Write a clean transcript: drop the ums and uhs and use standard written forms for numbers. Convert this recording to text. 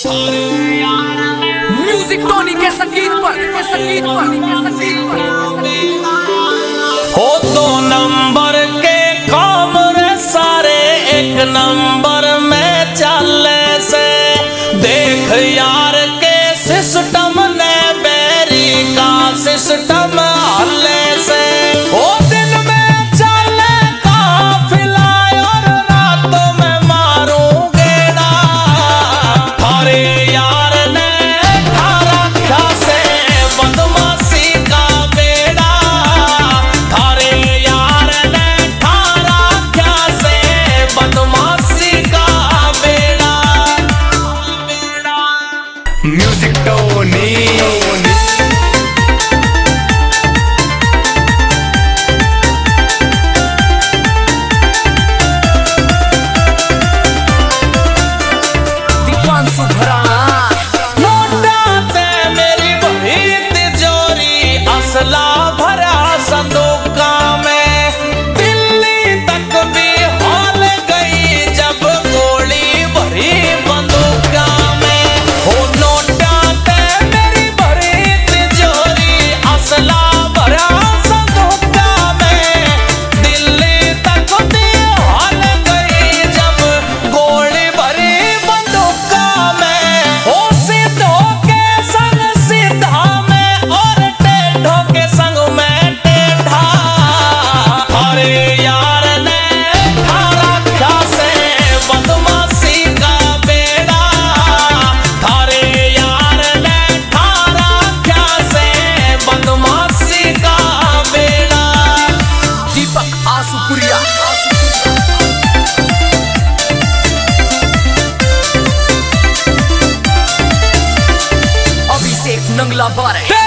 Music Tony के संगीत पर हो दो नंबर के काम रे सारे एक नंबर में चले से देख यार के सिस्टम ने बेरी का सिस्टम हल्ले से हो दिन में चले काफिला और रातों में मारूं गेड़ा। अरे यार ने थारा ख्या से बदमाशी का बेड़ा। अरे यार ने थारा ख्या से बदमाशी का बेड़ा। म्यूजिक टोनी असला भरा संदूका में दिल्ली तक भी हाल गई जब गोली भरी बंदूका में। हो नोटा ते मेरी भरी तिजोरी असला भरा संदूका में दिल्ली तक भी हाल गई जब गोली भरी बंदूका में। हो सीधों के संग सीधा में और टेढ़ों के संग में टेढ़ा। अरे यार ने थारा ख्या से बदमाशी का बेड़ा। अरे यार ने थारा ख्या से बदमाशी का बेड़ा। दीपक आसुपुरिया अभिषेक नंगला बारे